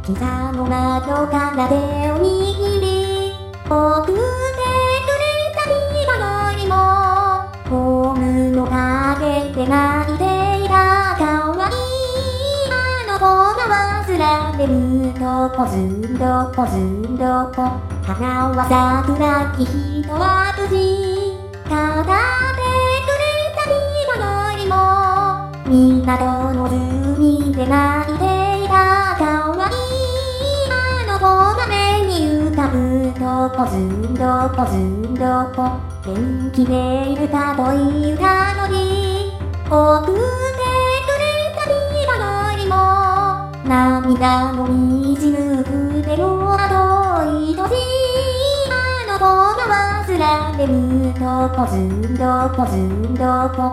膝の窓から手を握り送ってくれた今よりもホームの陰で泣いていた可愛いあの子が忘れるとポツンとポツンとと花は桜木人は無事語ってくれた今よりも港の海で泣いていた可愛いあの子が目に浮かぶとポツンとポツンとと元気でいるかという歌のに送ってくれた今よりも涙のにじむ筆の後愛しいあの子が忘れるとポツンとポツンとと